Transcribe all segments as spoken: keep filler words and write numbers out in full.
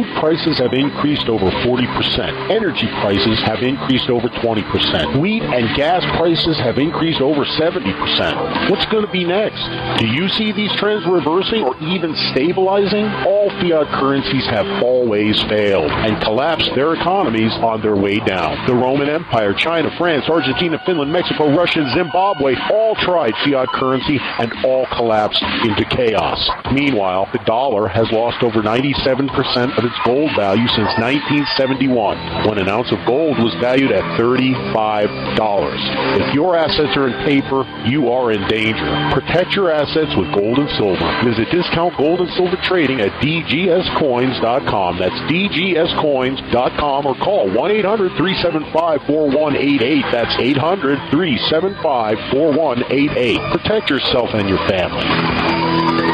prices have increased over forty percent. Energy prices have increased over twenty percent. Wheat and gas prices have increased over seventy percent. What's going to be next? Do you see these trends reversing or even stabilizing? All fiat currencies have always failed and collapsed their economies on their way down. The Roman Empire, China, France, Argentina, Finland, Mexico, Russia, and Zimbabwe all tried fiat currency and all collapsed into chaos. Meanwhile, the dollar has lost over ninety-seven percent of its gold value since nineteen seventy-one, when an ounce of gold was valued at thirty-five dollars. If your assets are in paper, you are in danger. Protect your assets with gold and silver. Visit Discount Gold and Silver Trading at d g s coins dot com. That's d g s coins dot com, or call one eight hundred three seven five four one eight eight. That's eight hundred three seven five four one eight eight. Protect yourself and your family.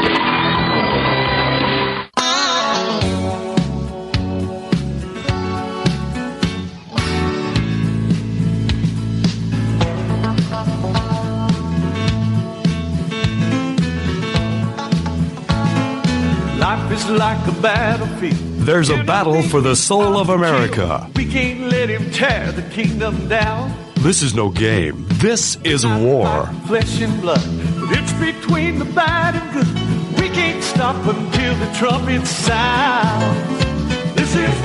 Life is like a battlefield. There's a battle for the soul of America. We can't let him tear the kingdom down. This is no game. This is war. Flesh and blood. It's between the bad and good. We can't stop until the trumpet sounds. This is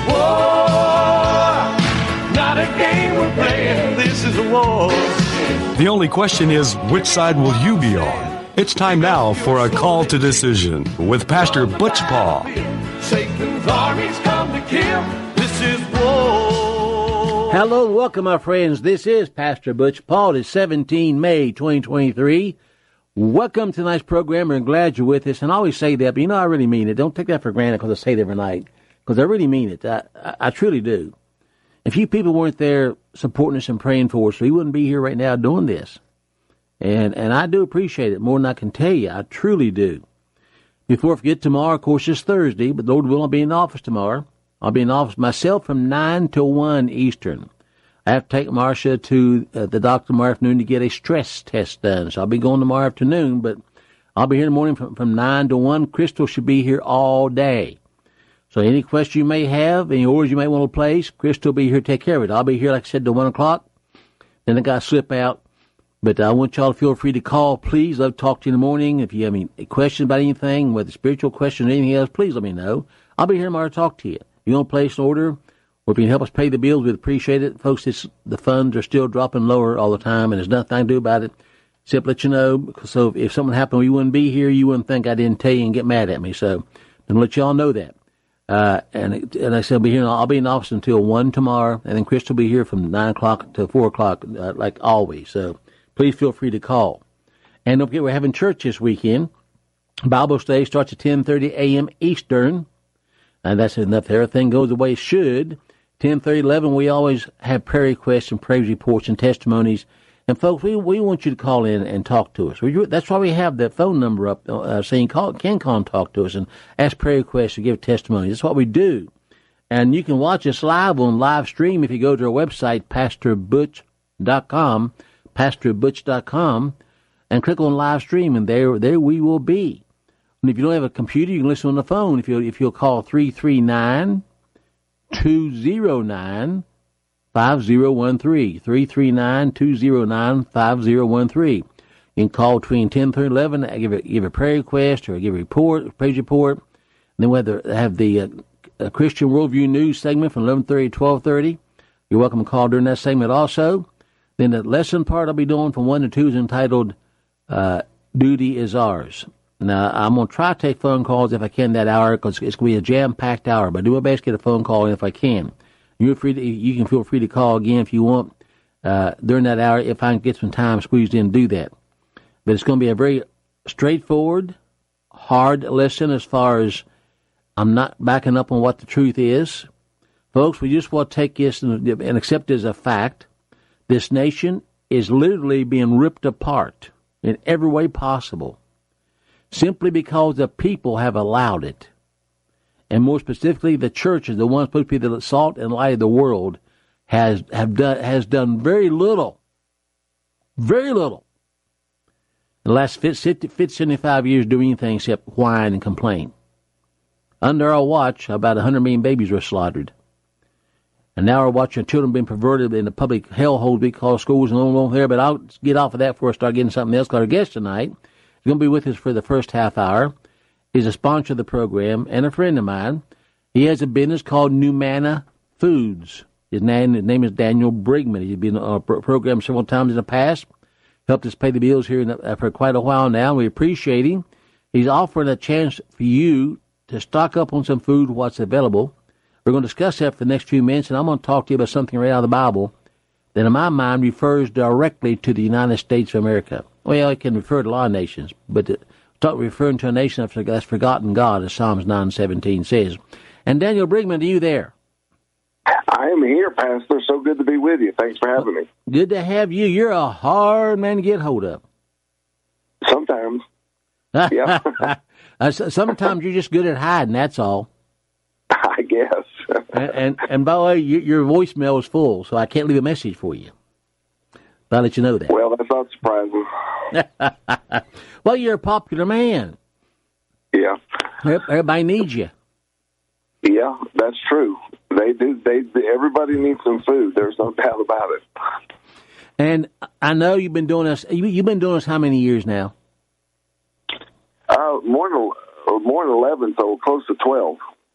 war. Not a game we're playing. This is a war. The only question is, which side will you be on? It's time now for a call to decision with Pastor Butch Paul. Satan's armies come to kill. This is war. Hello and welcome, my friends. This is Pastor Butch Paul. It's seventeenth of May, twenty twenty-three. Welcome to tonight's program. We're glad you're with us. And I always say that, but you know I really mean it. Don't take that for granted because I say it every night, because I really mean it. I, I, I truly do. If you people weren't there supporting us and praying for us, we wouldn't be here right now doing this. And and I do appreciate it more than I can tell you. I truly do. Before I forget, tomorrow, of course, is Thursday, but Lord willing, I'll be in the office tomorrow. I'll be in the office myself from nine till one Eastern. I have to take Marcia to uh, the doctor tomorrow afternoon to get a stress test done. So I'll be going tomorrow afternoon, but I'll be here in the morning from, from nine to one. Crystal should be here all day. So any question you may have, any orders you may want to place, Crystal will be here to take care of it. I'll be here, like I said, till one o'clock. Then I got to slip out. But I want y'all to feel free to call. Please, love to talk to you in the morning. If you have any questions about anything, whether spiritual questions or anything else, please let me know. I'll be here tomorrow to talk to you. If you want to place an order, or if you can help us pay the bills, we'd appreciate it. Folks, it's, the funds are still dropping lower all the time, and there's nothing I can do about it except let you know. So if, if something happened, we wouldn't be here. You wouldn't think I didn't tell you and get mad at me. So I'm let y'all know that. Uh, and, and I said I'll be here. I'll be in the office until one tomorrow, and then Chris will be here from nine o'clock to four o'clock, uh, like always. So please feel free to call. And don't forget, we're having church this weekend. Bible study starts at ten thirty a.m. Eastern. And that's enough. Everything goes the way it should. ten thirty, eleven, we always have prayer requests and praise reports and testimonies. And, folks, we we want you to call in and talk to us. We, that's why we have that phone number up uh, so you can call, can call and talk to us and ask prayer requests or give testimonies. That's what we do. And you can watch us live on live stream if you go to our website, pastor butch dot com. pastor butch dot com, and click on live stream, and there there we will be. And if you don't have a computer, you can listen on the phone. If you'll, if you'll call three three nine, two zero nine, five zero one three, three three nine, two zero nine, five zero one three. You can call between ten thirty and eleven, give a, give a prayer request or give a report, a praise report. And then we have the, have the uh, Christian Worldview News segment from eleven thirty to twelve thirty. You're welcome to call during that segment also. Then the lesson part I'll be doing from one to two is entitled uh, Duty is Ours. Now, I'm going to try to take phone calls if I can that hour, because it's going to be a jam-packed hour, but do my best to get a phone call in if I can. You're free to, you can feel free to call again if you want uh, during that hour if I can get some time squeezed in to do that. But it's going to be a very straightforward, hard lesson as far as I'm not backing up on what the truth is. Folks, we just want to take this and, and accept it as a fact. This nation is literally being ripped apart in every way possible, simply because the people have allowed it. And more specifically, the church is the one supposed to be the salt and light of the world, has have done has done very little, very little. In the last fifty, seventy-five years doing anything except whine and complain. Under our watch, about one hundred million babies were slaughtered. And now we're watching children being perverted in the public hellhole because schools and all there. But I'll get off of that before I start getting something else. Because our guest tonight is going to be with us for the first half hour. He's a sponsor of the program and a friend of mine. He has a business called Numanna Foods. His name, his name is Daniel Brigman. He's been on our program several times in the past. Helped us pay the bills here in the, for quite a while now. We appreciate him. He's offering a chance for you to stock up on some food, what's available. We're going to discuss that for the next few minutes, and I'm going to talk to you about something right out of the Bible that, in my mind, refers directly to the United States of America. Well, it can refer to a lot of nations, but to talk referring to a nation that's forgotten God, as Psalms nine seventeen says. And Daniel Brigman, are you there? I am here, Pastor. So good to be with you. Thanks for having me. Good to have you. You're a hard man to get hold of. Sometimes. Yeah. uh, sometimes you're just good at hiding, that's all. I guess. and, and and by the way, you, your voicemail is full, so I can't leave a message for you. But I'll let you know that. Well, that's not surprising. Well, you're a popular man. Yeah. Everybody needs you. Yeah, that's true. They do. They everybody needs some food. There's no doubt about it. And I know you've been doing this. You, you've been doing this how many years now? Uh, more than more than eleven, so close to twelve.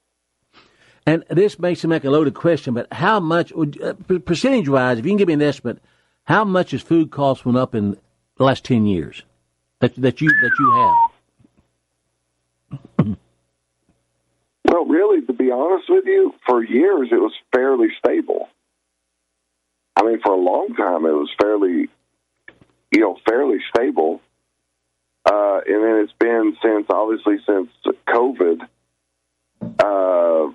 And this makes it make a loaded question, but how much, uh, percentage-wise, if you can give me an estimate, how much has food costs went up in the last ten years that that you that you have? Well, really, to be honest with you, for years it was fairly stable. I mean, for a long time it was fairly, you know, fairly stable. Uh, and then it's been since, obviously, since COVID, uh,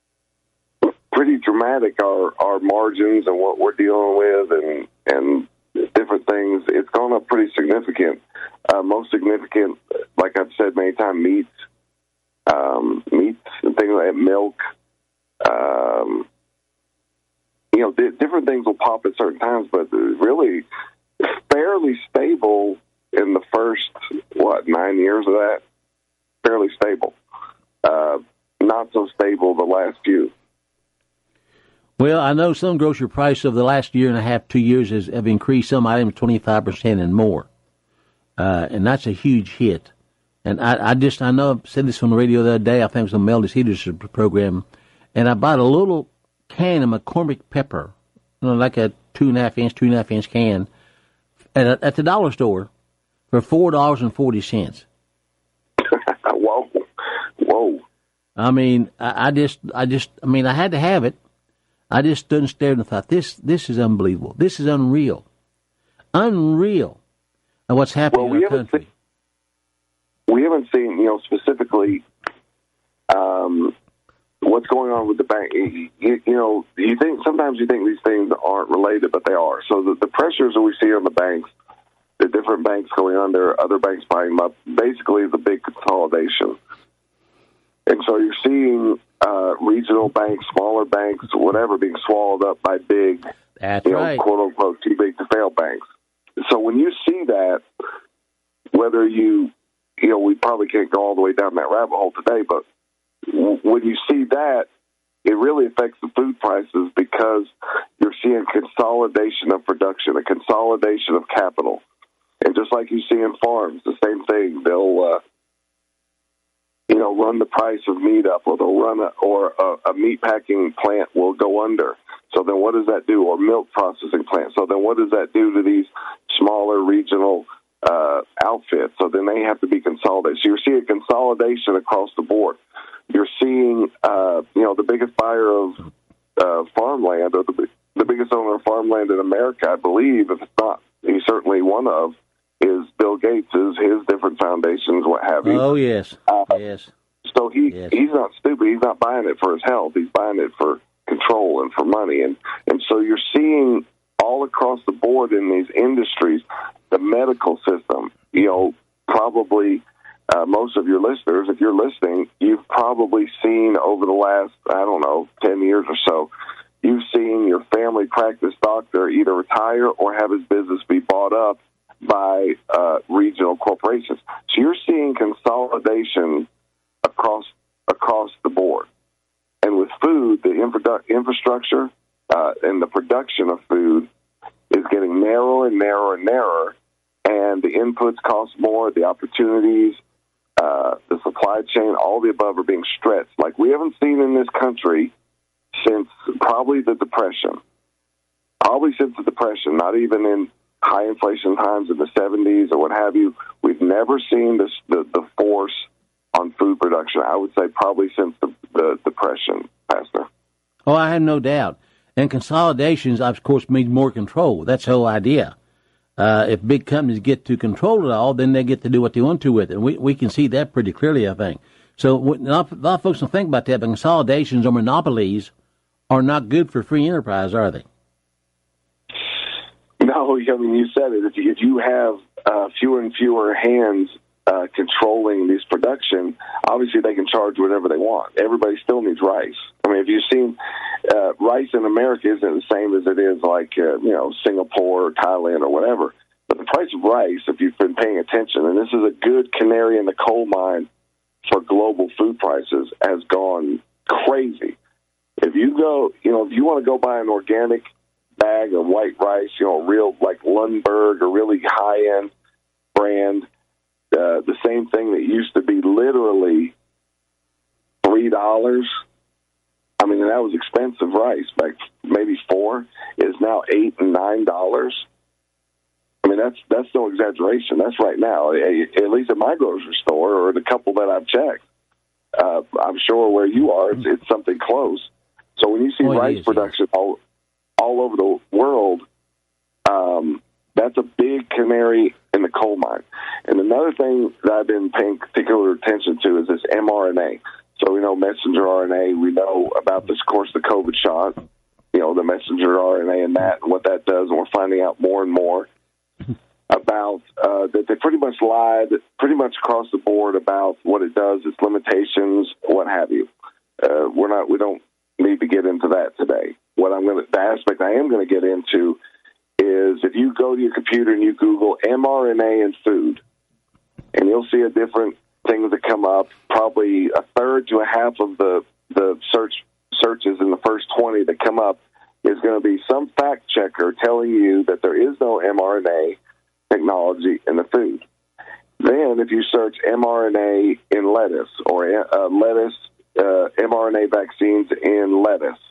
pretty dramatic, our, our margins and what we're dealing with and, and different things. It's gone up pretty significant. Uh, most significant, like I've said many times, meats, um, meats and things like that, milk. Um, you know, di- different things will pop at certain times, but really fairly stable in the first, what, nine years of that? Fairly stable. Uh, not so stable the last few. Well, I know some grocery prices of the last year and a half, two years has, have increased, some items twenty-five percent and more. Uh, and that's a huge hit. And I, I just, I know I said this on the radio the other day, I think it was on Meldis Heaters program, and I bought a little can of McCormick pepper, you know, like a two and a half inch, two and a half inch can, at, a, at the dollar store for four dollars and forty cents. Whoa. Whoa. I mean, I, I just, I just, I mean, I had to have it. I just stood and stared and thought, this this is unbelievable. This is unreal. Unreal. And what's happening well, we in our haven't country. Seen, we haven't seen, you know, specifically um, what's going on with the bank. You, you know, you think sometimes you think these things aren't related, but they are. So the, the pressures that we see on the banks, the different banks going under, other banks buying them up, basically the big consolidation. And so you're seeing uh, regional banks, smaller banks, whatever, being swallowed up by big, That's you know, right. quote unquote, too big to fail banks. So when you see that, whether you, you know, we probably can't go all the way down that rabbit hole today, but w- when you see that, it really affects the food prices because you're seeing consolidation of production, a consolidation of capital. And just like you see in farms, the same thing. They'll, uh, you know, run the price of meat up, or they'll run a, or a, a meat packing plant will go under. So then what does that do? Or milk processing plant. So then what does that do to these smaller regional uh, outfits? So then they have to be consolidated. So you're seeing consolidation across the board. You're seeing, uh, you know, the biggest buyer of uh, farmland, or the, the biggest owner of farmland in America, I believe, if it's not, he's certainly one of, is Bill Gates, is his different foundations, what have you. Oh, yes. Uh, yes. So he Yes. he's not stupid. He's not buying it for his health. He's buying it for control and for money. And, and so you're seeing all across the board in these industries, the medical system, you know, probably uh, most of your listeners, if you're listening, you've probably seen over the last, I don't know, ten years or so, you've seen your family practice doctor either retire or have his business be bought up by uh, regional corporations. So you're seeing consolidation across across the board. And with food, the infra- infrastructure uh, and the production of food is getting narrower and narrower and narrower, and the inputs cost more, the opportunities, uh, the supply chain, all the above are being stretched like we haven't seen in this country since probably the Depression. Probably since the Depression, not even in high inflation times in the seventies or what have you. We've never seen this, the, the force on food production, I would say probably since the, the Depression, Pastor. Oh, I have no doubt. And consolidations, of course, means more control. That's the whole idea. Uh, if big companies get to control it all, then they get to do what they want to with it. And we, we can see that pretty clearly, I think. So a lot of folks don't think about that, but consolidations or monopolies are not good for free enterprise, are they? No, I mean, you said it. If you, if you have uh, fewer and fewer hands uh, controlling this production, obviously they can charge whatever they want. Everybody still needs rice. I mean, if you've seen uh, rice in America isn't the same as it is like, uh, you know, Singapore or Thailand or whatever. But the price of rice, if you've been paying attention, and this is a good canary in the coal mine for global food prices, has gone crazy. If you go, you know, if you want to go buy an organic bag of white rice, you know, real like Lundberg or really high-end brand, uh, the same thing that used to be literally three dollars. I mean, that was expensive rice, like maybe four, is now eight and nine dollars. I mean, that's that's no exaggeration. That's right now, at least at my grocery store or the couple that I've checked. Uh, I'm sure where you are, it's, it's something close. So when you see oh, rice is, production yeah. all all over the world, um, that's a big canary in the coal mine. And another thing that I've been paying particular attention to is this mRNA. So we know messenger R N A. We know about this, of course, the COVID shot, you know, the messenger R N A and that, and what that does. And we're finding out more and more about uh, that they pretty much lied pretty much across the board about what it does, its limitations, what have you. Uh, we're not, we don't need to get into that today. What I'm going to, the aspect I am going to get into is if you go to your computer and you Google mRNA and food, and you'll see a different things that come up. Probably a third to a half of the the search searches in the first twenty that come up is going to be some fact checker telling you that there is no mRNA technology in the food. Then, if you search mRNA in lettuce or uh, lettuce uh, mRNA vaccines in lettuce,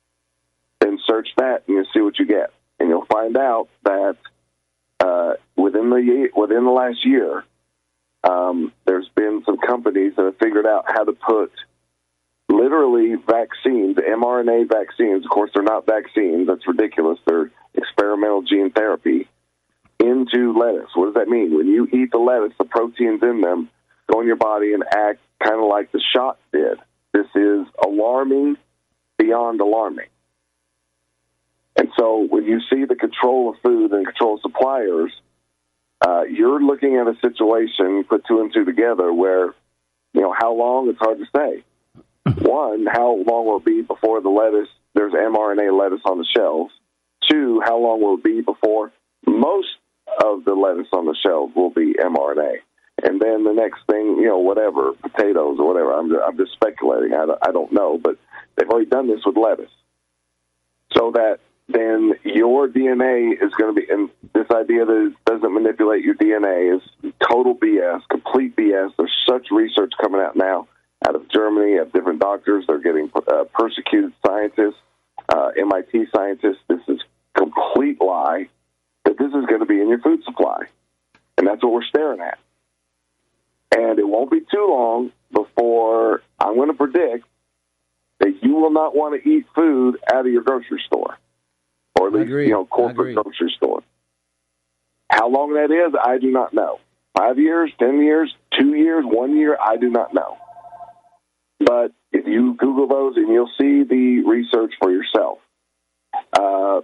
then search that and you'll see what you get, and you'll find out that uh, within the within the last year. Um, there's been some companies that have figured out how to put literally vaccines, mRNA vaccines. Of course, they're not vaccines. That's ridiculous. They're experimental gene therapy into lettuce. What does that mean? When you eat the lettuce, the proteins in them go in your body and act kind of like the shot did. This is alarming beyond alarming. And so when you see the control of food and control of suppliers, Uh, you're looking at a situation, you put two and two together, where, you know, how long, it's hard to say. One, how long will it be before the lettuce, there's mRNA lettuce on the shelves? Two, how long will it be before most of the lettuce on the shelves will be mRNA? And then the next thing, you know, whatever, potatoes or whatever, I'm, I'm just speculating, I don't, I don't know, but they've already done this with lettuce. So that then your D N A is going to be, and this idea that it doesn't manipulate your D N A is total B S, complete B S. There's such research coming out now out of Germany, of different doctors. They're getting uh, persecuted scientists, uh, M I T scientists. This is complete lie that this is going to be in your food supply. And that's what we're staring at. And it won't be too long before I'm going to predict that you will not want to eat food out of your grocery store. Or at least, you know, corporate grocery store. How long that is, I do not know. Five years, ten years, two years, one year, I do not know. But if you Google those, and you'll see the research for yourself. Uh,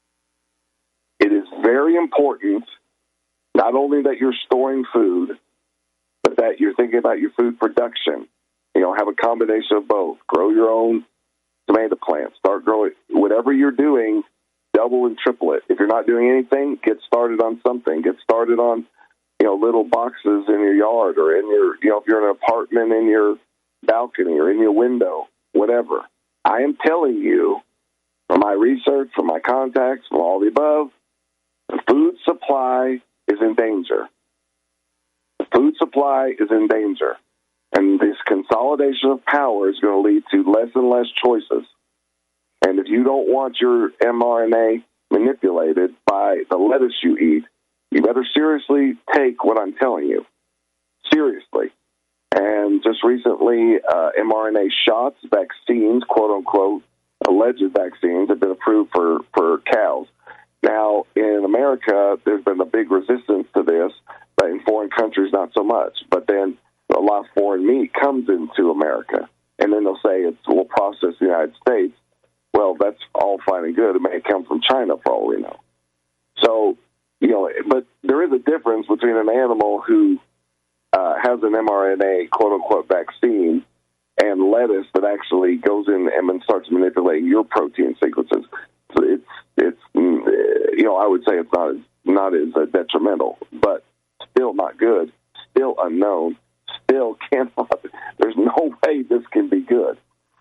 it is very important, not only that you're storing food, but that you're thinking about your food production. You know, have a combination of both. Grow your own tomato plants. Start growing. Whatever you're doing, double and triple it. If you're not doing anything, get started on something. Get started on, you know, little boxes in your yard or in your, you know, if you're in an apartment in your balcony or in your window, whatever. I am telling you, from my research, from my contacts, from all the above, the food supply is in danger. The food supply is in danger. And this consolidation of power is going to lead to less and less choices. And if you don't want your mRNA manipulated by the lettuce you eat, you better seriously take what I'm telling you. Seriously. And just recently, uh, mRNA shots, vaccines, quote-unquote, alleged vaccines, have been approved for, for cows. Now, in America, there's been a big resistance to this, but in foreign countries, not so much. But then a lot of foreign meat comes into America, and then they'll say it's will process in the United States. Well, that's all fine and good. It may come from China, for all we know. So, you know, but there is a difference between an animal who uh, has an mRNA, quote-unquote, vaccine and lettuce that actually goes in and starts manipulating your protein sequences. So it's, it's you know, I would say it's not as, not as uh, detrimental, but still not good, still unknown, still cannot, there's no way this can be good.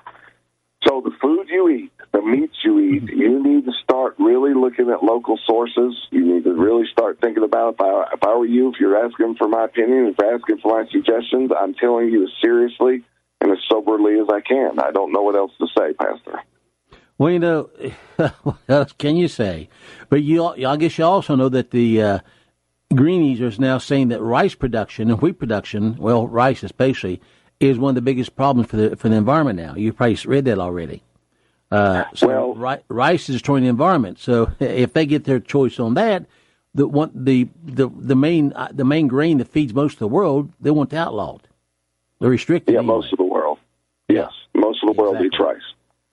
So the food you eat, the meats you eat, you need to start really looking at local sources. You need to really start thinking about, if I, if I were you, if you're asking for my opinion, if you're asking for my suggestions, I'm telling you as seriously and as soberly as I can. I don't know what else to say, Pastor. Well, you know, what else can you say? But you, I guess you also know that the uh, Greenies are now saying that rice production and wheat production, well, rice especially, is one of the biggest problems for the for the environment now. You've probably read that already. Uh, so well, ri- rice is destroying the environment. So if they get their choice on that, the one the the the main uh, the main grain that feeds most of the world, they want to outlaw it. They're restricted. Yeah, anyway. most of the world. Yes, most of the world exactly. eats rice.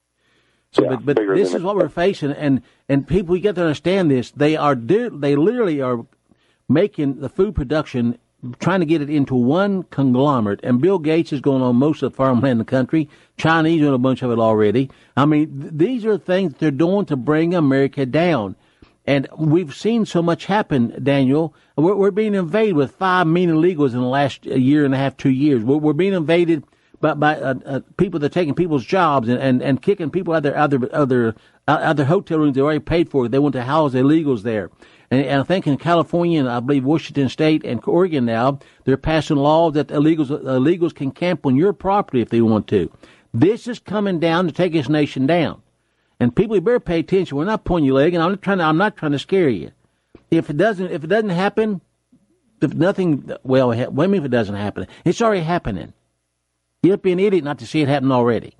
So, yeah, but, but this is what we're facing, and, and people, you got to understand this. They are they literally are making the food production, trying to get it into one conglomerate. And Bill Gates is going on most of the farmland in the country. Chinese own a bunch of it already. I mean, th- these are things they're doing to bring America down. And we've seen so much happen, Daniel. We're, we're being invaded with five million illegals in the last year and a half, two years. We're, we're being invaded by, by uh, uh, people that are taking people's jobs and, and, and kicking people out of their, out of their, out of their, out of their hotel rooms they already paid for. They want to house illegals there. And, and I think in California, and I believe Washington State and Oregon now, they're passing laws that illegals, illegals can camp on your property if they want to. This is coming down to take this nation down. And people, you better pay attention. We're not pointing your leg, and I'm not trying to, I'm not trying to scare you. If it doesn't, if it doesn't happen, if nothing, well, what do you mean if it doesn't happen? It's already happening. You'd be an idiot not to see it happen already.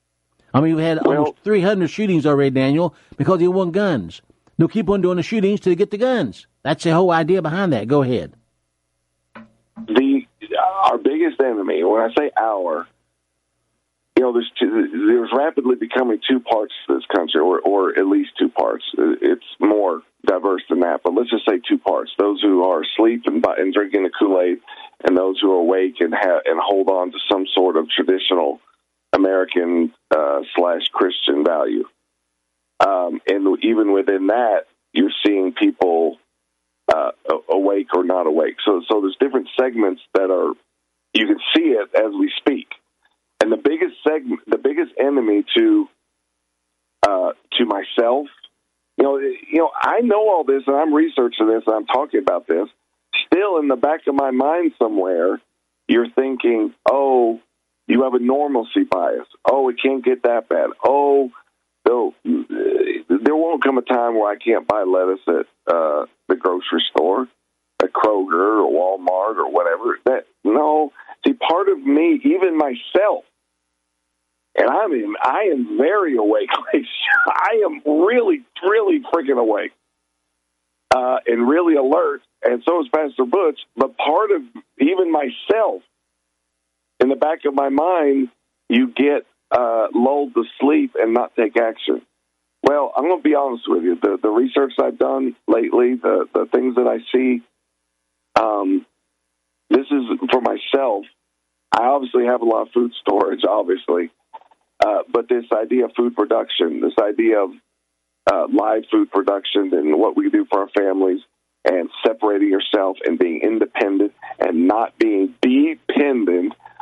I mean, we've had well, almost three hundred shootings already, Daniel, because they want guns. They'll keep on doing the shootings till they get the guns. That's the whole idea behind that. Go ahead. The our biggest enemy, when I say our, you know, there's two, there's rapidly becoming two parts to this country, or, or at least two parts. It's more diverse than that, but let's just say two parts. Those who are asleep and, and drinking the Kool-Aid, and those who are awake and, ha- and hold on to some sort of traditional American uh, slash Christian value. Um, and even within that, you're seeing people uh, awake or not awake. So, so there's different segments that are, you can see it as we speak. And the biggest segment, the biggest enemy to uh, to myself, you know, you know, I know all this, and I'm researching this, and I'm talking about this. Still, in the back of my mind somewhere, you're thinking, "Oh, you have a normalcy bias. Oh, it can't get that bad. Oh, no, there won't come a time where I can't buy lettuce at uh, the grocery store, at Kroger or Walmart or whatever." That no, see, part of me, even myself. And I mean, I am very awake. I am really, really freaking awake uh, and really alert, and so is Pastor Butch. But part of even myself, in the back of my mind, you get uh, lulled to sleep and not take action. Well, I'm going to be honest with you. The, the research I've done lately, the, the things that I see, um, this is for myself. I obviously have a lot of food storage, obviously. Uh, but this idea of food production, this idea of uh, live food production and what we do for our families, and separating yourself and being independent and not being dependent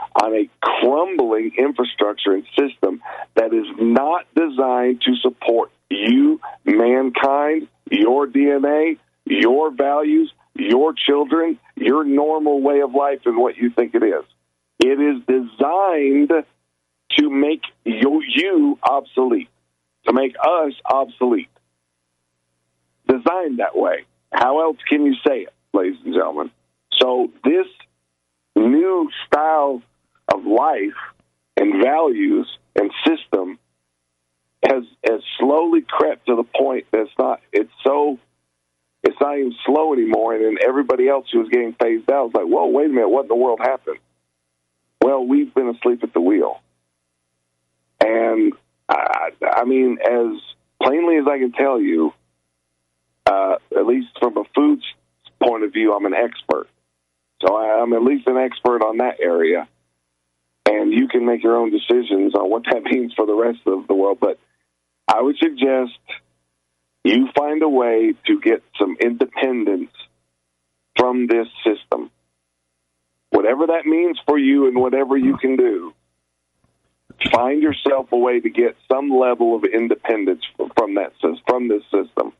on a crumbling infrastructure and system that is not designed to support you, mankind, your D N A, your values, your children, your normal way of life, and what you think it is. It is designed to make you, you obsolete, to make us obsolete. Designed that way. How else can you say it, ladies and gentlemen? So this new style of life and values and system has has slowly crept to the point that it's not it's so it's not even slow anymore, and then everybody else who was getting phased out was like, whoa, wait a minute, what in the world happened? Well, we've been asleep at the wheel. And I, I mean, as plainly as I can tell you, uh, at least from a food point of view, I'm an expert. So I'm at least an expert on that area. And you can make your own decisions on what that means for the rest of the world. But I would suggest you find a way to get some independence from this system. Whatever that means for you and whatever you can do, find yourself a way to get some level of independence from that from this system.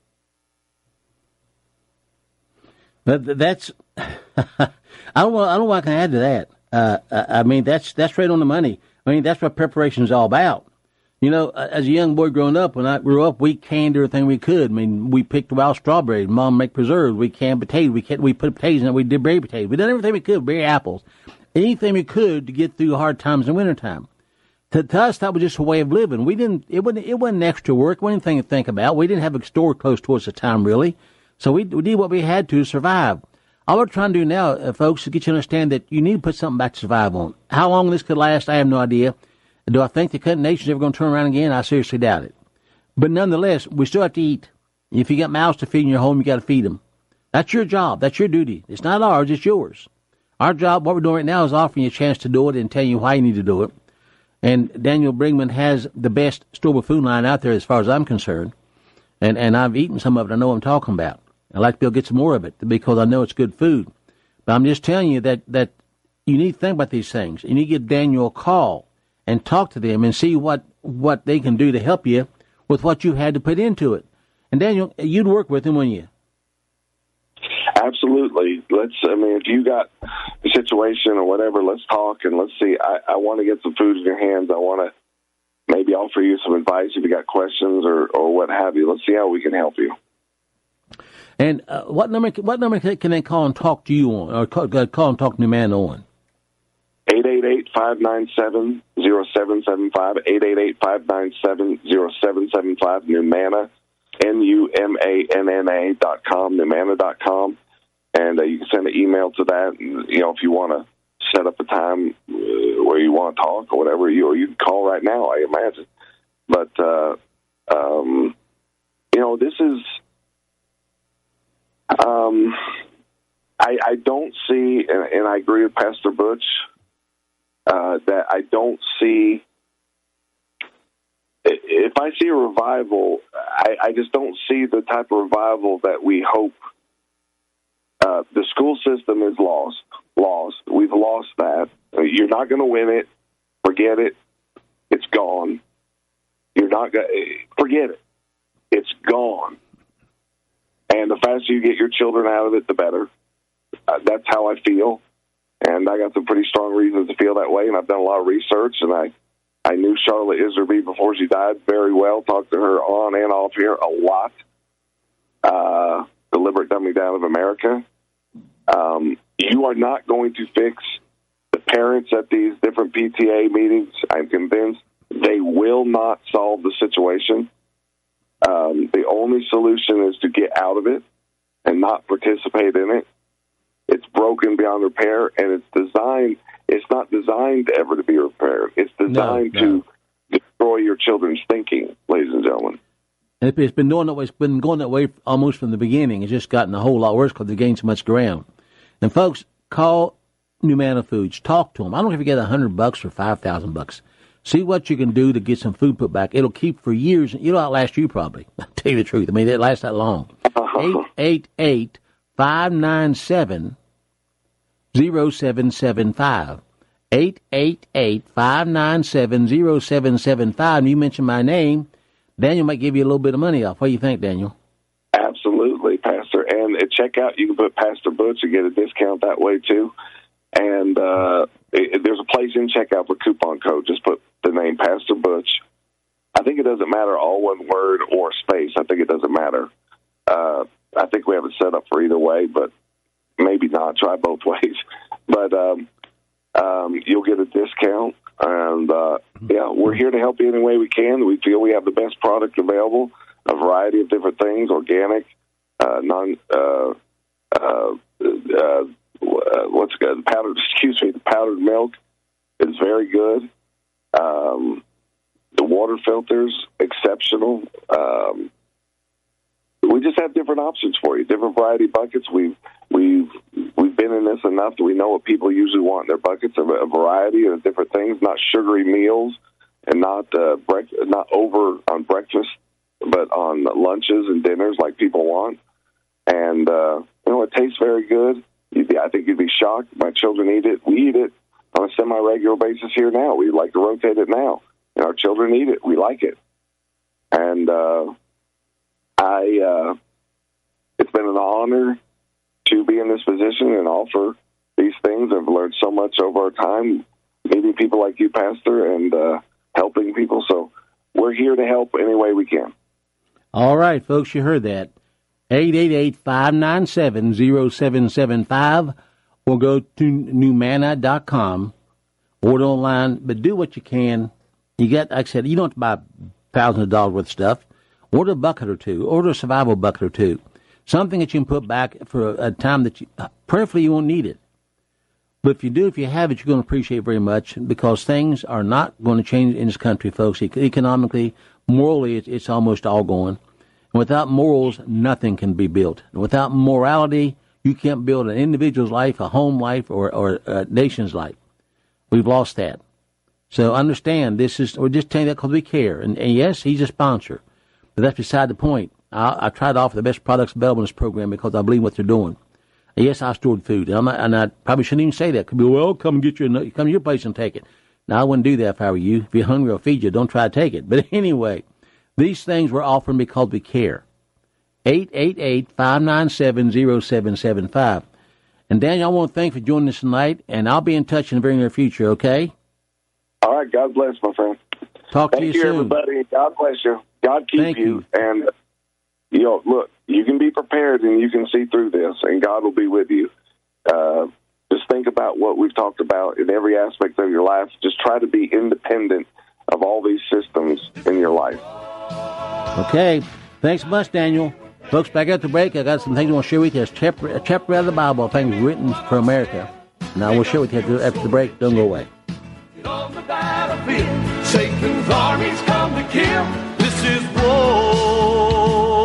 But that's I don't know, I don't know what I can add to that. Uh, I mean, that's that's right on the money. I mean, that's what preparation is all about. You know, as a young boy growing up, when I grew up, we canned everything we could. I mean, we picked wild strawberries. Mom make preserves. We canned potatoes. We can, we put potatoes in it. We did berry potatoes. We did everything we could, berry apples, anything we could to get through hard times in wintertime. To, to us, that was just a way of living. We didn't. It wasn't. It wasn't extra work. It wasn't anything to think about. We didn't have a store close to us at the time, really. So we, we did what we had to survive. All we're trying to do now, uh, folks, is get you to understand that you need to put something back to survive on. How long this could last, I have no idea. Do I think the country nation's ever going to turn around again? I seriously doubt it. But nonetheless, we still have to eat. If you got mouths to feed in your home, you got to feed them. That's your job. That's your duty. It's not ours. It's yours. Our job, what we're doing right now, is offering you a chance to do it and telling you why you need to do it. And Daniel Brinkman has the best store food line out there as far as I'm concerned. And and I've eaten some of it. I know what I'm talking about. I'd like to be able to get some more of it because I know it's good food. But I'm just telling you that, that you need to think about these things. You need to give Daniel a call and talk to them and see what, what they can do to help you with what you had to put into it. And Daniel, you'd work with him, wouldn't you? Absolutely. Let's. I mean, if you got a situation or whatever, let's talk and let's see. I, I want to get some food in your hands. I want to maybe offer you some advice if you got questions or, or what have you. Let's see how we can help you. And uh, what number? What number can they call and talk to you on, or call, call and talk to Numanna on? eight eight eight, five nine seven, zero seven seven five, eight eight eight, five nine seven, zero seven seven five, Numanna, N U M A N N A dot com, Numanna dot com. And uh, you can send an email to that. And, you know, if you want to set up a time uh, where you want to talk or whatever, you, or you can call right now, I imagine. But, uh, um, you know, this is, um, I, I don't see, and, and I agree with Pastor Butch, Uh, that I don't see. If I see a revival, I, I just don't see the type of revival that we hope. Uh, the school system is lost. Lost. We've lost that. You're not going to win it. Forget it. It's gone. You're not going. Forget it. It's gone. And the faster you get your children out of it, the better. Uh, that's how I feel. And I got some pretty strong reasons to feel that way, and I've done a lot of research, and I, I knew Charlotte Iserby before she died very well, talked to her on and off here a lot. Uh, deliberate dumbing down of America. Um, you are not going to fix the parents at these different P T A meetings. I'm convinced they will not solve the situation. Um, the only solution is to get out of it and not participate in it. It's broken beyond repair, and it's designed, it's not designed ever to be repaired. It's designed no, no. to destroy your children's thinking, ladies and gentlemen. And it's been doing that way, it's been going that way almost from the beginning. It's just gotten a whole lot worse because they've gained so much ground. And folks, call Numanna Foods. Talk to them. I don't know if you get a hundred bucks or five thousand bucks. See what you can do to get some food put back. It'll keep for years. It'll outlast you probably. I'll tell you the truth. I mean, it lasts that long. Eight eight eight five nine seven zero seven seven five. eight eight eight, five nine seven, zero seven seven five. And you mentioned my name. Daniel might give you a little bit of money off. What do you think, Daniel? Absolutely, Pastor. And at checkout, you can put Pastor Butch and get a discount that way, too. And uh, it, there's a place in checkout for coupon code. Just put the name Pastor Butch. I think it doesn't matter all one word or space. I think it doesn't matter. Uh, I think we have it set up for either way, but maybe not. Try both ways. But um, um, you'll get a discount. And, uh, yeah, we're here to help you any way we can. We feel we have the best product available, a variety of different things, organic, uh, non, uh, uh, uh, what's good, powdered, excuse me, the powdered milk is very good. Um, the water filters, exceptional. Um, we just have different options for you, different variety buckets. We've, we've, we've been in this enough that we know what people usually want in their buckets, a, a variety of different things, not sugary meals and not, uh, brec- not over on breakfast, but on lunches and dinners like people want. And, uh, you know, it tastes very good. You'd be, I think you'd be shocked. My children eat it. We eat it on a semi-regular basis here now. We like to rotate it now. And our children eat it. We like it. And uh, I, uh, it's been an honor to be in this position and offer these things. I've learned so much over our time, meeting people like you, Pastor, and uh, helping people. So we're here to help any way we can. All right, folks, you heard that. eight eight eight, five nine seven, zero seven seven five or go to new manna dot com. Order online, but do what you can. You get, like I said, you don't have to buy thousands of dollars worth of stuff. Order a bucket or two. Order a survival bucket or two. Something that you can put back for a, a time that you, prayerfully you won't need it. But if you do, if you have it, you're going to appreciate it very much because things are not going to change in this country, folks. E- economically, morally, it's, it's almost all gone. And without morals, nothing can be built. And without morality, you can't build an individual's life, a home life, or, or a nation's life. We've lost that. So understand, this is, we're just telling you that because we care. And, and yes, he's a sponsor. But that's beside the point. I, I try to offer the best products available in this program because I believe in what they're doing. And yes, I stored food. And, I'm not, and I probably shouldn't even say that. Could be, well, come and get your, come to your place and take it. Now, I wouldn't do that if I were you. If you're hungry, I'll feed you. Don't try to take it. But anyway, these things we're offering because we care. eight eight eight, five nine seven, zero seven seven five. And Daniel, I want to thank you for joining us tonight, and I'll be in touch in the very near future, okay? All right. God bless, my friend. Talk Thank to you, you soon. everybody. God bless you. God keep Thank you. you. And, you know, look, you can be prepared and you can see through this, and God will be with you. Uh, just think about what we've talked about in every aspect of your life. Just try to be independent of all these systems in your life. Okay. Thanks much, Daniel. Folks, back at the break, I got some things I want to share with you. It's a chapter, a chapter out of the Bible, things written for America. And I will share with you after, after the break. Don't go away. On the battlefield, Satan's armies come to kill. This is war.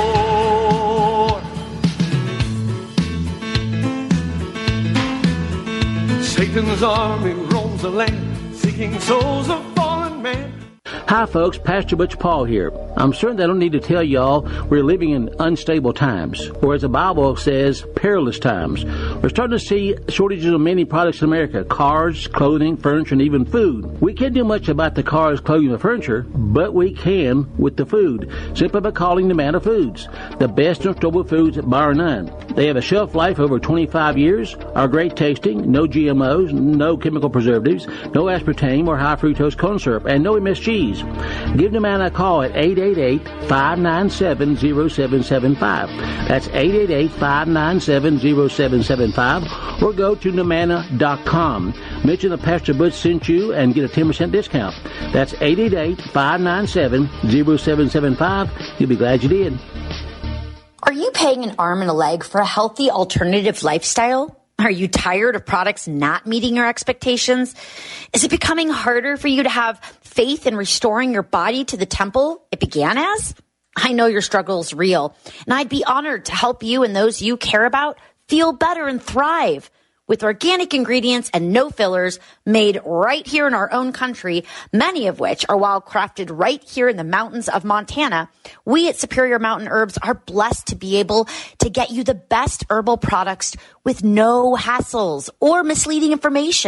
Satan's army roams the land, seeking souls of fallen man. Hi, folks. Pastor Butch Paul here. I'm certain I don't need to tell y'all we're living in unstable times, or as the Bible says, perilous times. We're starting to see shortages of many products in America: cars, clothing, furniture, and even food. We can't do much about the cars, clothing, and furniture, but we can with the food, simply by calling Numanna Foods, the best in storable foods bar none. They have a shelf life over twenty-five years, are great tasting, no G M Os, no chemical preservatives, no aspartame or high fructose corn syrup, and no M S Gs. Give Numanna a call at eight eight eight, five nine seven, zero seven seven five. That's eight eight eight, five nine seven, zero seven seven five, or go to new manna dot com. Mention that Pastor Butch sent you and get a ten percent discount. That's eight eight eight, five nine seven, zero seven seven five. You'll be glad you did. Are you paying an arm and a leg for a healthy alternative lifestyle? Are you tired of products not meeting your expectations? Is it becoming harder for you to have faith in restoring your body to the temple it began as? I know your struggle is real, and I'd be honored to help you and those you care about feel better and thrive. With organic ingredients and no fillers made right here in our own country, many of which are wild crafted right here in the mountains of Montana, we at Superior Mountain Herbs are blessed to be able to get you the best herbal products with no hassles or misleading information.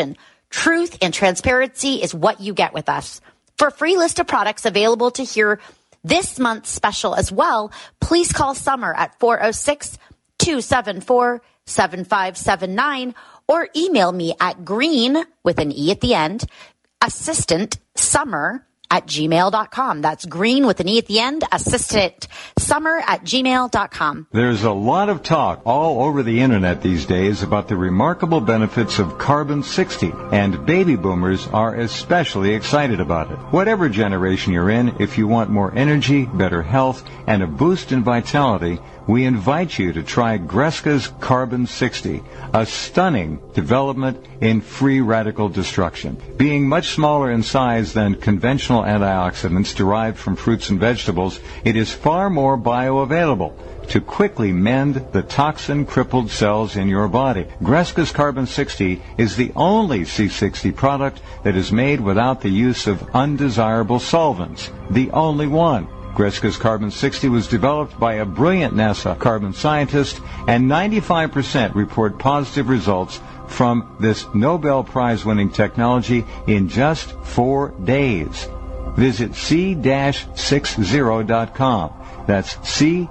Truth and transparency is what you get with us. For a free list of products available to hear this month's special as well, please call Summer at four oh six, two seven four, seven five seven nine or email me at green, with an E at the end, assistant summer at gmail dot com. That's green with an E at the end, assistant summer at gmail dot com. There's a lot of talk all over the internet these days about the remarkable benefits of Carbon sixty, and baby boomers are especially excited about it. Whatever generation you're in, if you want more energy, better health, and a boost in vitality, we invite you to try Greska's Carbon sixty, a stunning development in free radical destruction. Being much smaller in size than conventional antioxidants derived from fruits and vegetables, it is far more bioavailable to quickly mend the toxin-crippled cells in your body. Greska's Carbon sixty is the only C sixty product that is made without the use of undesirable solvents. The only one. Greska's Carbon sixty was developed by a brilliant NASA carbon scientist, and ninety-five percent report positive results from this Nobel Prize-winning technology in just four days. Visit C sixty dot com. That's C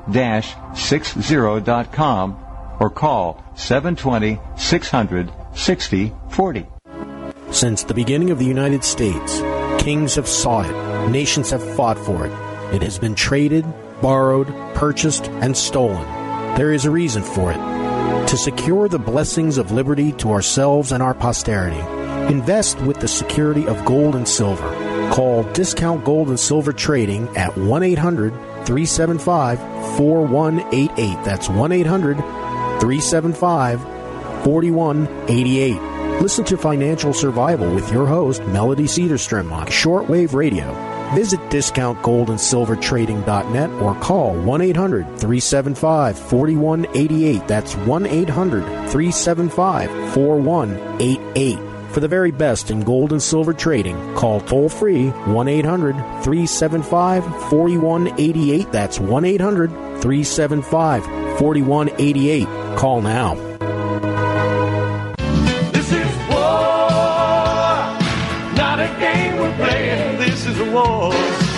sixty dot com or call seven two zero, six hundred, sixty forty. Since the beginning of the United States, kings have sought it, nations have fought for it. It has been traded, borrowed, purchased, and stolen. There is a reason for it. To secure the blessings of liberty to ourselves and our posterity, invest with the security of gold and silver. Call Discount Gold and Silver Trading at one eight hundred, three seven five, four one eight eight. That's one eight hundred, three seven five, four one eight eight. Listen to Financial Survival with your host, Melody Cedarstrom, on Shortwave Radio. Visit discount gold and silver trading dot net or call one eight hundred, three seven five, four one eight eight. That's one eight hundred, three seven five, four one eight eight. For the very best in gold and silver trading, call toll-free one eight hundred, three seven five, four one eight eight. That's one eight hundred, three seven five, four one eight eight. Call now. This is war, not a game we're playing. This is a war.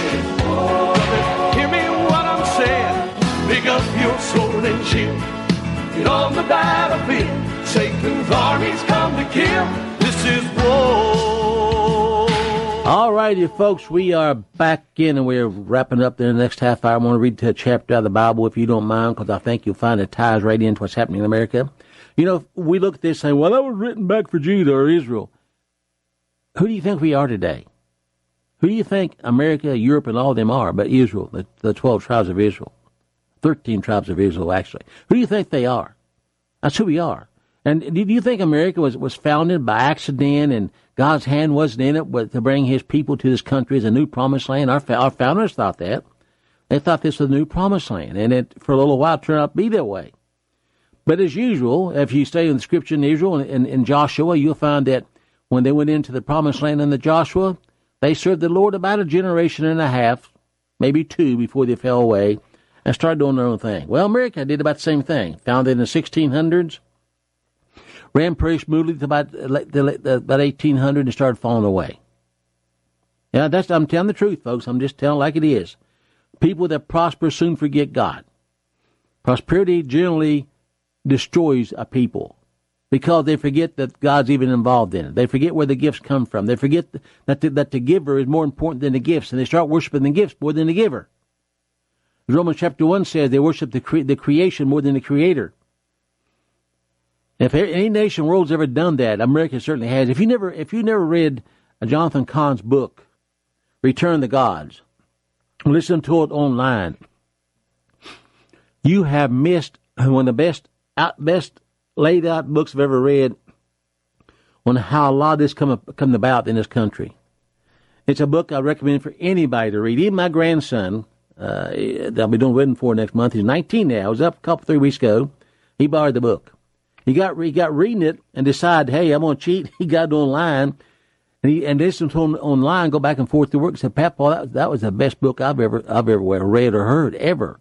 Hear me what I'm saying. Pick up your sword and shield. Get on the battlefield. Satan's armies come to kill. This is war. All righty, folks, we are back in and we're wrapping up there in the next half hour. I want to read a chapter out of the Bible, if you don't mind, because I think you'll find it ties right into what's happening in America. You know, we look at this saying, well, that was written back for Judah or Israel. Who do you think we are today? Who do you think America, Europe, and all of them are but Israel, the, the twelve tribes of Israel? thirteen tribes of Israel, actually. Who do you think they are? That's who we are. And do you think America was, was founded by accident and God's hand wasn't in it to bring his people to this country as a new promised land? Our, our founders thought that. They thought this was a new promised land, and it, for a little while, turned out to be that way. But as usual, if you stay in the scripture in Israel and in, in Joshua, you'll find that when they went into the promised land under Joshua, they served the Lord about a generation and a half, maybe two, before they fell away and started doing their own thing. Well, America did about the same thing. Founded in the sixteen hundreds, ran pretty smoothly to about, about eighteen hundred and started falling away. Yeah, that's, I'm telling the truth, folks. I'm just telling like it is. People that prosper soon forget God. Prosperity generally destroys a people because they forget that God's even involved in it. They forget where the gifts come from. They forget that the, that the giver is more important than the gifts, and they start worshiping the gifts more than the giver. Romans chapter one says they worship the, cre- the creation more than the creator. If any nation in the world's ever done that, America certainly has. If you never, if you never read Jonathan Cahn's book, Return the Gods, listen to it online, you have missed one of the best, out, best laid out books I've ever read on how a lot of this come come about in this country. It's a book I recommend for anybody to read. Even my grandson, uh, that I'll be doing a wedding for next month, he's nineteen now. I was up a couple, three weeks ago. He borrowed the book. He got he got reading it and decided, hey, I'm going to cheat. He got it online and he and listened to him online, go back and forth to work. He said, Papa, that, that was the best book I've ever I've ever read or heard ever.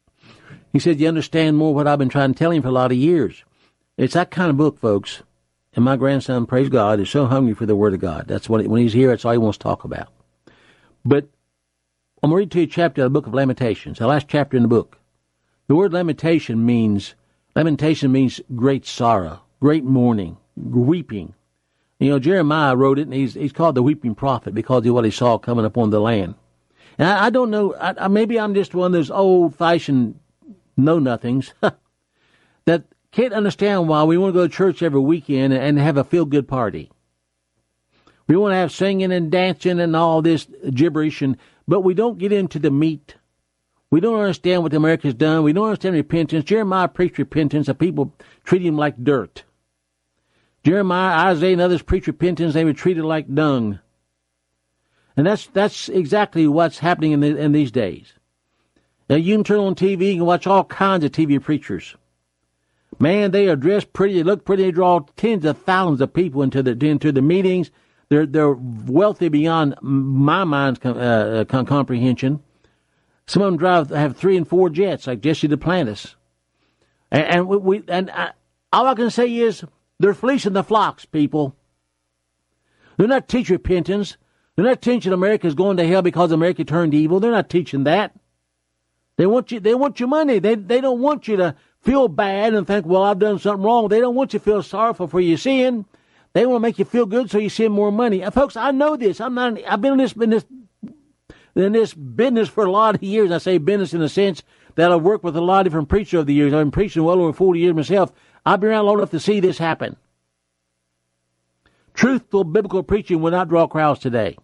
He said, you understand more what I've been trying to tell him for a lot of years. It's that kind of book, folks. And my grandson, praise God, is so hungry for the Word of God. That's what, when he's here, that's all he wants to talk about. But I'm going to read to you a chapter of the book of Lamentations, the last chapter in the book. The word lamentation means, lamentation means great sorrow, great mourning, weeping. You know, Jeremiah wrote it, and he's, he's called the weeping prophet because of what he saw coming upon the land. And I, I don't know, I, I, maybe I'm just one of those old-fashioned know-nothings that can't understand why we want to go to church every weekend and have a feel-good party. We want to have singing and dancing and all this gibberish, and, but we don't get into the meat. We don't understand what America's done. We don't understand repentance. Jeremiah preached repentance, and people treat him like dirt. Jeremiah, Isaiah, and others preach repentance. They were treated like dung. And that's that's exactly what's happening in, the, in these days. Now, you can turn on T V, you can watch all kinds of T V preachers. Man, they are dressed pretty, they look pretty, they draw tens of thousands of people into the into the meetings. They're they're wealthy beyond my mind's uh, comprehension. Some of them drive have three and four jets, like Jesse Duplantis. And, and we, we and I, all I can say is they're fleecing the flocks, people. They're not teaching repentance. They're not teaching America's going to hell because America turned evil. They're not teaching that. They want you. They want your money. They they don't want you to feel bad and think, well, I've done something wrong. They don't want you to feel sorrowful for your sin. They want to make you feel good so you send more money. And folks, I know this. I'm not. I've been in this in this in this business for a lot of years. I say business in the sense that I've worked with a lot of different preachers over the years. I've been preaching well over forty years myself. I've been around long enough to see this happen. Truthful biblical preaching will not draw crowds today,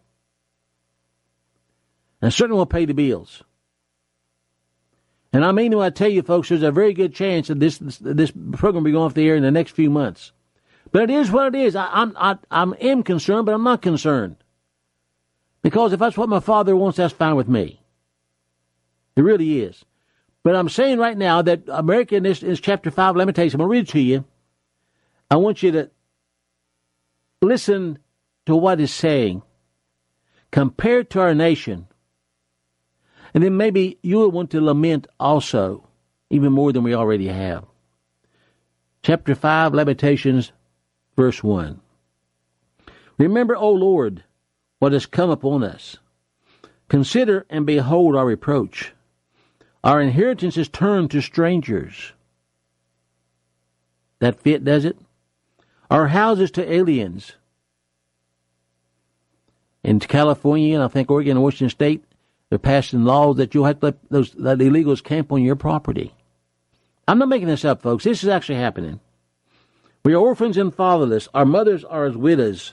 and certainly will pay the bills. And I mean when I tell you, folks, there's a very good chance that this this, this program will be going off the air in the next few months. But it is what it is. I, I'm I, I'm am concerned, but I'm not concerned. Because if that's what my Father wants, that's fine with me. It really is. But I'm saying right now that America in this, in this chapter five, Lamentations, I'm going to read it to you. I want you to listen to what it's saying compared to our nation. And then maybe you will want to lament also, even more than we already have. Chapter five, Lamentations, verse one. Remember, O Lord, what has come upon us. Consider and behold our reproach. Our inheritance is turned to strangers. That fit, does it? Our houses to aliens. In California, and I think Oregon and Washington State, they're passing laws that you'll have to let those that illegals camp on your property. I'm not making this up, folks. This is actually happening. We are orphans and fatherless. Our mothers are as widows.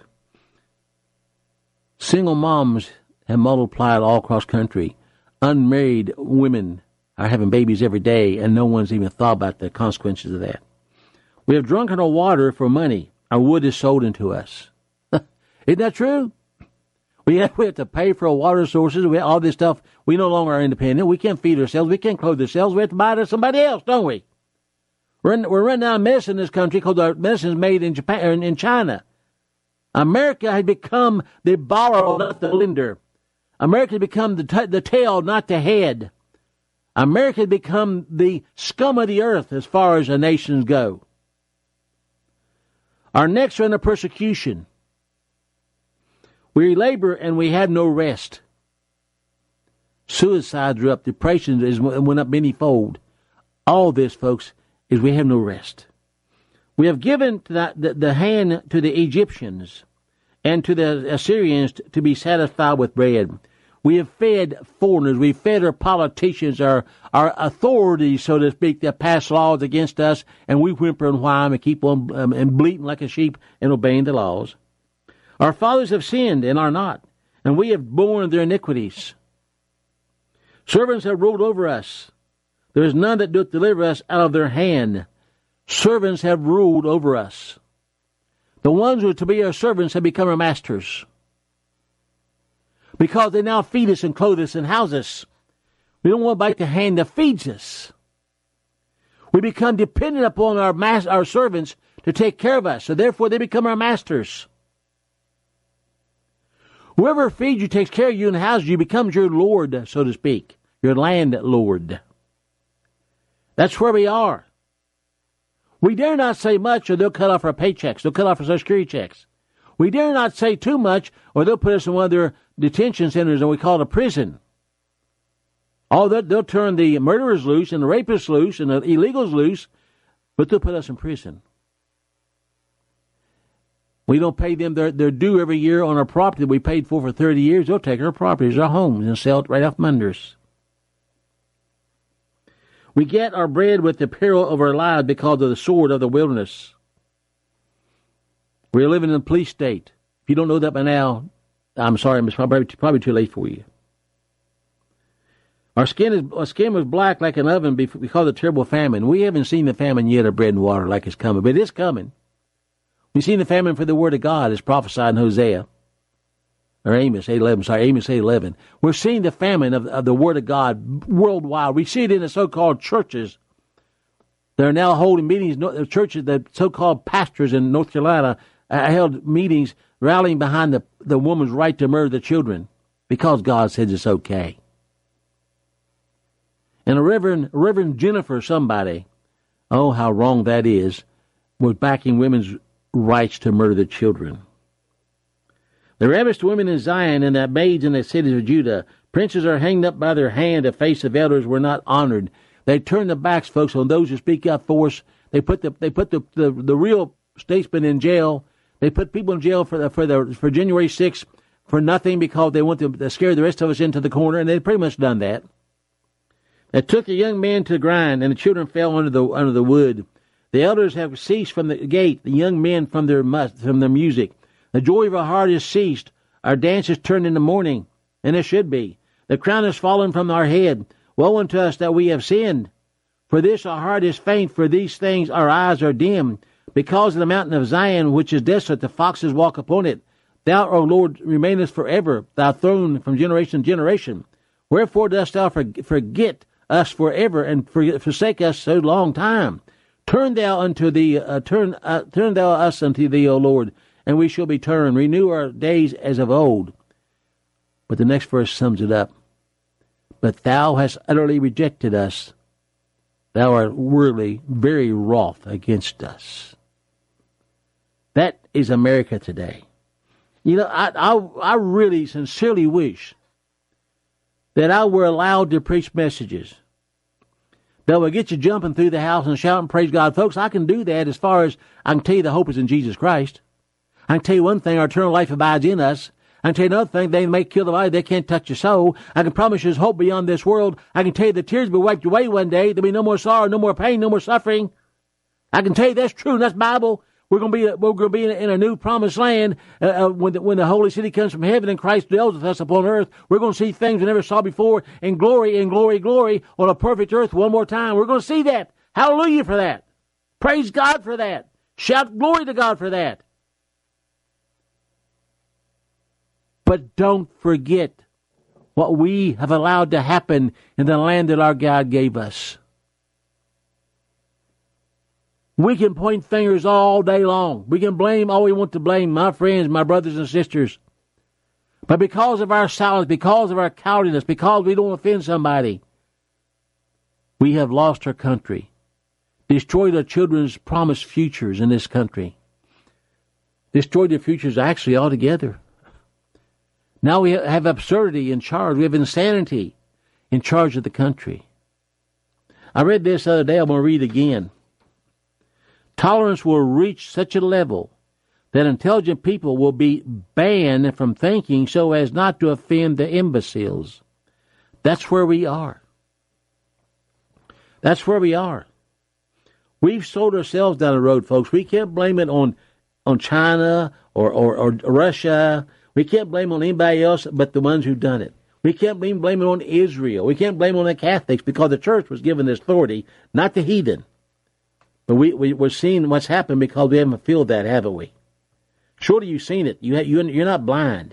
Single moms have multiplied all across country. Unmarried women are having babies every day, and no one's even thought about the consequences of that. We have drunken our water for money. Our wood is sold into us. Isn't that true? We have, we have to pay for our water sources. We have all this stuff. We no longer are independent. We can't feed ourselves. We can't clothe ourselves. We have to buy it from somebody else, don't we? We're, in, we're running out of medicine in this country because our medicine is made in Japan or in China. America had become the borrower, not the lender. America had become the, t- the tail, not the head. America had become the scum of the earth as far as the nations go. Our necks are under persecution. We labor and we have no rest. Suicides are up. Depression is went up many-fold. All this, folks, is we have no rest. We have given the, the, the hand to the Egyptians and to the Assyrians to be satisfied with bread. We have fed foreigners. We've fed our politicians, our, our authorities, so to speak, that pass laws against us, and we whimper and whine and keep on um, and bleating like a sheep and obeying the laws. Our fathers have sinned and are not, and we have borne their iniquities. Servants have ruled over us. There is none that doth deliver us out of their hand. Servants have ruled over us. The ones who are to be our servants have become our masters, because they now feed us and clothe us and house us. We don't want to bite the hand that feeds us. We become dependent upon our mas- our servants to take care of us, so therefore they become our masters. Whoever feeds you, takes care of you, and houses you becomes your Lord, so to speak, your landlord. That's where we are. We dare not say much, or they'll cut off our paychecks. They'll cut off our Social Security checks. We dare not say too much, or they'll put us in one of their detention centers, and we call it a prison. Oh, they'll, they'll turn the murderers loose, and the rapists loose, and the illegals loose, but they'll put us in prison. We don't pay them their, their due every year on our property that we paid for for thirty years. They'll take our properties, our homes, and sell it right off from under us. We get our bread with the peril of our lives because of the sword of the wilderness. We're living in a police state. If you don't know that by now, I'm sorry, it's probably, probably too late for you. Our skin is our skin was black like an oven because of the terrible famine. We haven't seen the famine yet of bread and water like it's coming, but it's coming. We've seen the famine for the word of God as prophesied in Hosea. Or Amos eight eleven, sorry, Amos eight eleven. We're seeing the famine of, of the Word of God worldwide. We see it in the so-called churches. They're now holding meetings. The churches, the so-called pastors in North Carolina uh, held meetings rallying behind the, the woman's right to murder the children because God says it's okay. And a Reverend, Reverend Jennifer somebody, oh, how wrong that is, was backing women's rights to murder the children. The ravished women in Zion and the maids in the cities of Judah, princes are hanged up by their hand. The face of elders were not honored. They turn their backs, folks, on those who speak up for us. They put the they put the, the, the real statesmen in jail. They put people in jail for the, for the for January sixth for nothing because they want to, to scare the rest of us into the corner, and they've pretty much done that. They took a young man to the grind, and the children fell under the under the wood. The elders have ceased from the gate, the young men from their must, from their music. The joy of our heart is ceased. Our dance is turned into mourning, and it should be. The crown has fallen from our head. Woe unto us that we have sinned. For this our heart is faint, for these things our eyes are dim. Because of the mountain of Zion, which is desolate, the foxes walk upon it. Thou, O Lord, remainest forever, thy throne from generation to generation. Wherefore dost thou forget us forever, and forsake us so long time? Turn thou unto thee, uh, turn, uh, turn thou us unto thee, O Lord, and we shall be turned. Renew our days as of old. But the next verse sums it up. But thou hast utterly rejected us. Thou art really very wroth against us. That is America today. You know, I, I, I really sincerely wish that I were allowed to preach messages that will get you jumping through the house and shouting, praise God. Folks, I can do that as far as I can tell you the hope is in Jesus Christ. I can tell you one thing, our eternal life abides in us. I can tell you another thing, they may kill the body, they can't touch your soul. I can promise you there's hope beyond this world. I can tell you the tears will be wiped away one day. There'll be no more sorrow, no more pain, no more suffering. I can tell you that's true, and that's Bible. We're going to be we're going to be in a, in a new promised land uh, uh, when the, when the holy city comes from heaven and Christ dwells with us upon earth. We're going to see things we never saw before in glory, in glory, glory on a perfect earth one more time. We're going to see that. Hallelujah for that. Praise God for that. Shout glory to God for that. But don't forget what we have allowed to happen in the land that our God gave us. We can point fingers all day long. We can blame all we want to blame, my friends, my brothers and sisters. But because of our silence, because of our cowardliness, because we don't offend somebody, we have lost our country, destroyed our children's promised futures in this country, destroyed their futures actually altogether. Now we have absurdity in charge. We have insanity in charge of the country. I read this the other day. I'm going to read it again. Tolerance will reach such a level that intelligent people will be banned from thinking so as not to offend the imbeciles. That's where we are. That's where we are. We've sold ourselves down the road, folks. We can't blame it on, on China or, or, or Russia. We can't blame it on anybody else but the ones who've done it. We can't blame, blame it on Israel. We can't blame it on the Catholics because the church was given this authority, not the heathen. But we, we, we're seeing what's happened because we haven't felt that, haven't we? Surely you've seen it. You ha, you, you're not blind.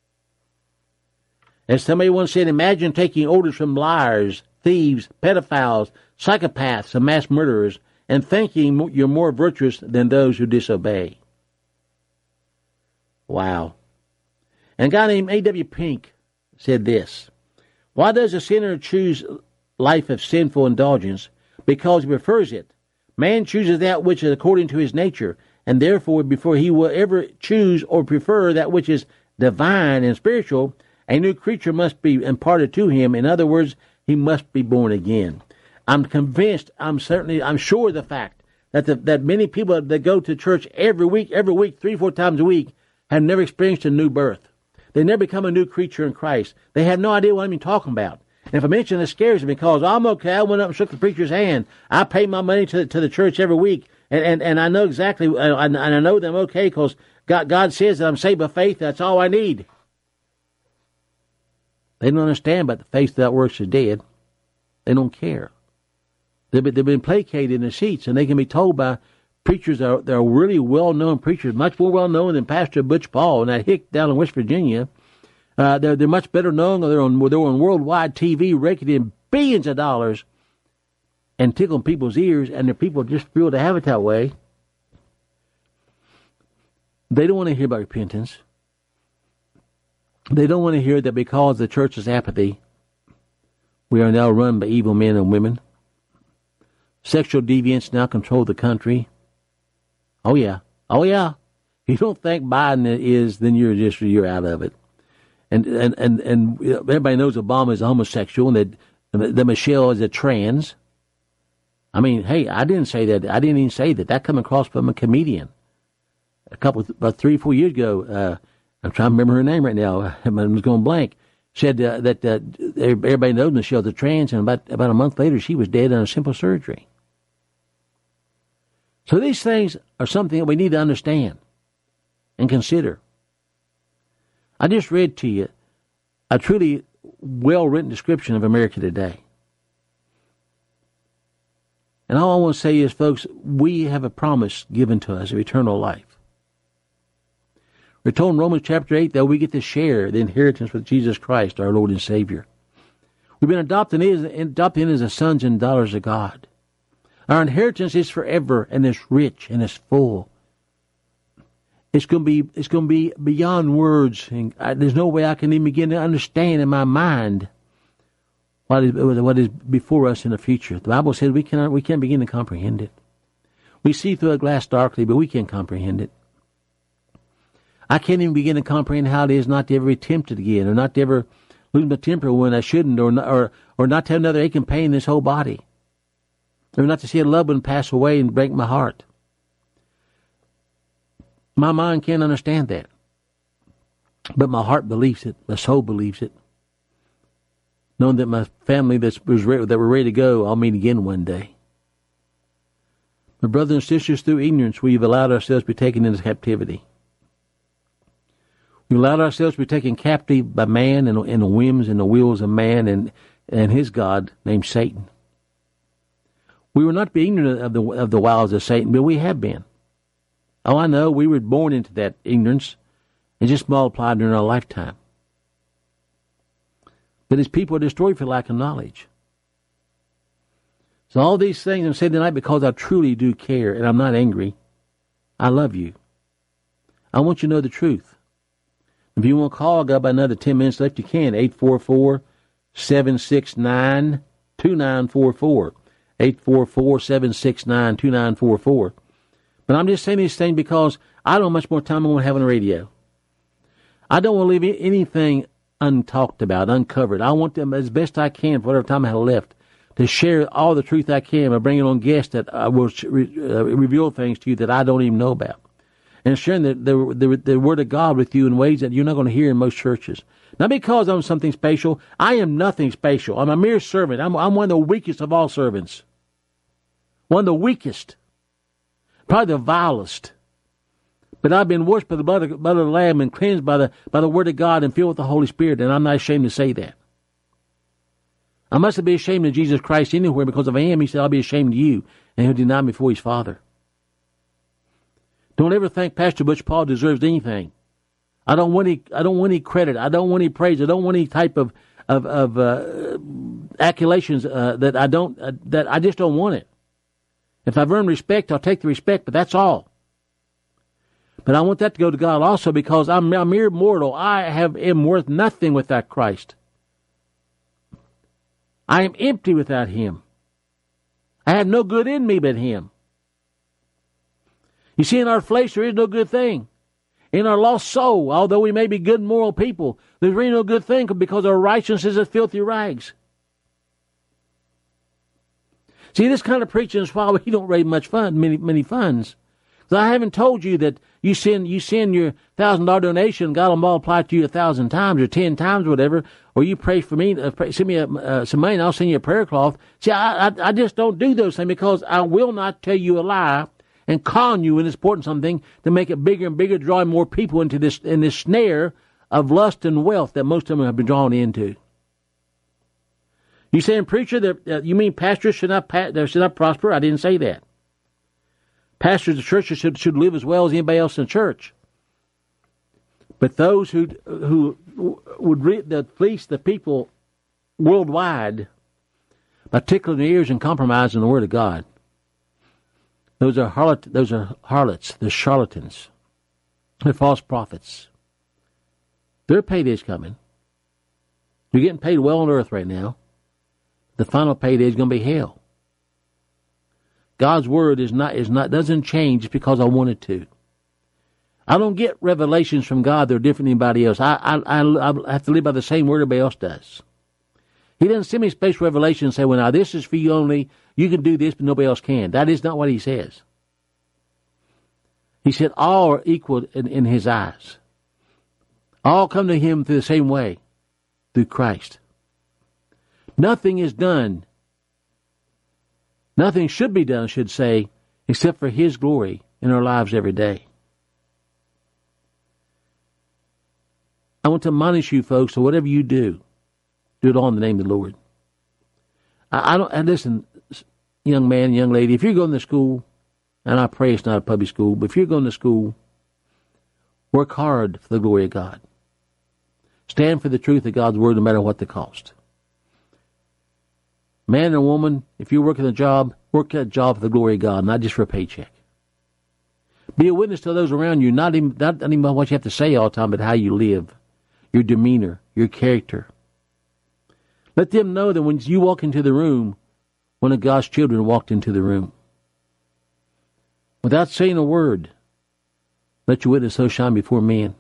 As somebody once said, imagine taking orders from liars, thieves, pedophiles, psychopaths, and mass murderers, and thinking you're more virtuous than those who disobey. Wow. And a guy named A W Pink said this. Why does a sinner choose life of sinful indulgence? Because he prefers it. Man chooses that which is according to his nature, and therefore before he will ever choose or prefer that which is divine and spiritual, a new creature must be imparted to him. In other words, he must be born again. I'm convinced, I'm certainly, I'm sure of the fact that the, that many people that go to church every week, every week, three, four times a week, have never experienced a new birth. They never become a new creature in Christ. They have no idea what I'm even talking about. And if I mention it, scares me because I'm okay. I went up and shook the preacher's hand. I pay my money to the, to the church every week, and, and, and I know exactly, and I know them okay because God, God says that I'm saved by faith. That's all I need. They don't understand, but the faith that works is dead. They don't care. They've been, they've been placated in the seats, and they can be told by preachers that are, that are really well-known preachers, much more well-known than Pastor Butch Paul and that hick down in West Virginia. Uh, they're, they're much better known. They're on, they're on worldwide T V, raking in billions of dollars and tickling people's ears, and the people just feel to have it that way. They don't want to hear about repentance. They don't want to hear that because the church's apathy, we are now run by evil men and women. Sexual deviants now control the country. Oh, yeah. Oh, yeah. If you don't think Biden is, then you're just, you're out of it. And and, and, and everybody knows Obama is a homosexual and that, that Michelle is a trans. I mean, hey, I didn't say that. I didn't even say that. That come across from a comedian. A couple, about three, four years ago, uh, I'm trying to remember her name right now. I was going blank. Said uh, that uh, everybody knows Michelle's a trans, and about, about a month later, she was dead on a simple surgery. So these things are something that we need to understand and consider. I just read to you a truly well-written description of America today. And all I want to say is, folks, we have a promise given to us of eternal life. We're told in Romans chapter eight that we get to share the inheritance with Jesus Christ, our Lord and Savior. We've been adopted in, adopted in as the sons and daughters of God. Our inheritance is forever, and it's rich, and it's full. It's going to be, it's going to be beyond words. And I, there's no way I can even begin to understand in my mind what is, what is before us in the future. The Bible says we cannot, we can't begin to comprehend it. We see through a glass darkly, but we can't comprehend it. I can't even begin to comprehend how it is not to ever be tempted again, or not to ever lose my temper when I shouldn't, or not, or, or not to have another ache and pain in this whole body, or not to see a loved one pass away and break my heart. My mind can't understand that, but my heart believes it, my soul believes it, knowing that my family that was re- that were ready to go, I'll meet again one day. My brothers and sisters, through ignorance, we've allowed ourselves to be taken into captivity. We allowed ourselves to be taken captive by man and, and the whims and the wills of man and, and his God named Satan. We were not to be ignorant of the, of the wiles of Satan, but we have been. Oh, I know, we were born into that ignorance and just multiplied during our lifetime. But his people are destroyed for lack of knowledge. So all these things I'm saying tonight because I truly do care, and I'm not angry. I love you. I want you to know the truth. If you want to call, I got about another ten minutes left. You can. eight four four, seven six nine, two nine four four. eight four four, seven six nine, two nine four four. But I'm just saying this thing because I don't know how much more time I want to have on the radio. I don't want to leave anything untalked about, uncovered. I want them as best I can for whatever time I have left to share all the truth I can by bringing on guests that uh, will re- uh, reveal things to you that I don't even know about. And sharing the, the, the, the Word of God with you in ways that you're not going to hear in most churches. Not because I'm something special. I am nothing special. I'm a mere servant. I'm, I'm one of the weakest of all servants. One of the weakest. Probably the vilest. But I've been washed by the blood of, blood of the Lamb and cleansed by the, by the Word of God and filled with the Holy Spirit. And I'm not ashamed to say that. I mustn't be ashamed of Jesus Christ anywhere because if I am, he said, I'll be ashamed of you. And he'll deny me before his Father. Don't ever think Pastor Butch Paul deserves anything. I don't want any. I don't want any credit. I don't want any praise. I don't want any type of of, of uh, accolations uh, that I don't. Uh, that I just don't want it. If I've earned respect, I'll take the respect. But that's all. But I want that to go to God also because I'm a mere mortal. I have am worth nothing without Christ. I am empty without Him. I have no good in me but Him. You see, in our flesh there is no good thing. In our lost soul, although we may be good and moral people, there's really no good thing because our righteousness is as filthy rags. See, this kind of preaching is why we don't raise much fund, many many funds. Because I haven't told you that you send you send your thousand dollar donation, God will multiply it to you a thousand times or ten times, or whatever. Or you pray for me, uh, pray, send me a, uh, some money, and I'll send you a prayer cloth. See, I, I I just don't do those things because I will not tell you a lie and con you into supporting something to make it bigger and bigger, drawing more people into this in this snare of lust and wealth that most of them have been drawn into. You saying, preacher, that uh, you mean pastors should not pa- should not prosper? I didn't say that. Pastors of churches should should live as well as anybody else in the church. But those who who would re- that fleece the people worldwide by tickling their ears and compromising the word of God, those are harlot, those are harlots, they're charlatans, they're false prophets. Their payday's coming. You're getting paid well on earth right now. The final payday is going to be hell. God's word is not is not doesn't change just because I want it to. I don't get revelations from God that are different than anybody else. I I I, I have to live by the same word everybody else does. He doesn't send me special revelation and say, "Well, now this is for you only. You can do this, but nobody else can." That is not what he says. He said all are equal in, in his eyes. All come to him through the same way, through Christ. Nothing is done. Nothing should be done, I should say, except for his glory in our lives every day. I want to admonish you folks, so whatever you do, do it all in the name of the Lord. I, I don't, and listen, young man, young lady, if you're going to school, and I pray it's not a public school, but if you're going to school, work hard for the glory of God. Stand for the truth of God's word no matter what the cost. Man or woman, if you're working a job, work that job for the glory of God, not just for a paycheck. Be a witness to those around you, not even, not even what you have to say all the time, but how you live, your demeanor, your character. Let them know that when you walk into the room, one of God's children walked into the room. Without saying a word, let your witness so shine before men.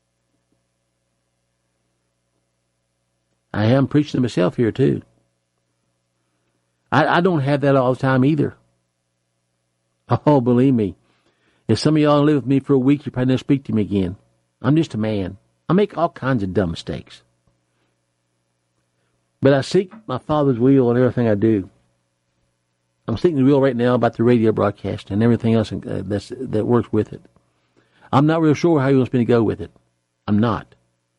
I am preaching to myself here too. I, I don't have that all the time either. Oh, believe me. If some of y'all live with me for a week, you probably never speak to me again. I'm just a man. I make all kinds of dumb mistakes. But I seek my Father's will in everything I do. I'm seeking the will right now about the radio broadcast and everything else that's, that works with it. I'm not real sure how he wants me to go with it. I'm not.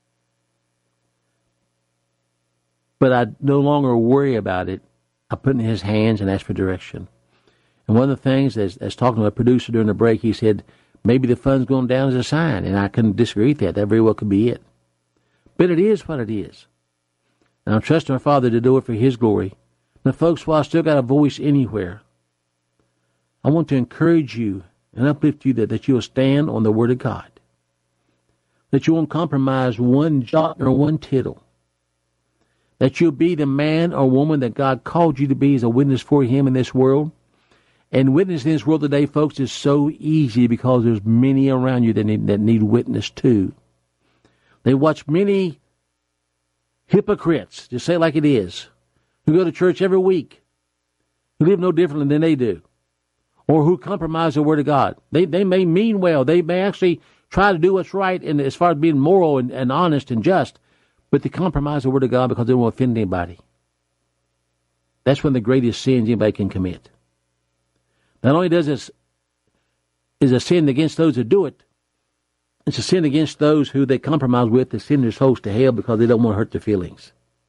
But I no longer worry about it. I put it in his hands and ask for direction. And one of the things, as, as talking to a producer during the break, he said, maybe the fund's going down as a sign. And I couldn't disagree with that. That very well could be it. But it is what it is. And I'm trusting our Father to do it for his glory. Now, folks, while I still got a voice anywhere, I want to encourage you and uplift you that, that you will stand on the Word of God. That you won't compromise one jot or one tittle. That you'll be the man or woman that God called you to be as a witness for him in this world. And witnessing in this world today, folks, is so easy because there's many around you that need, that need witness too. They watch many hypocrites, just say it like it is, who go to church every week, who live no differently than they do, or who compromise the Word of God. They they may mean well. They may actually try to do what's right in, as far as being moral and, and honest and just, but they compromise the Word of God because they don't want to offend anybody. That's one of the greatest sins anybody can commit. Not only does this is a sin against those who do it, it's a sin against those who they compromise with to send their souls to hell because they don't want to hurt their feelings.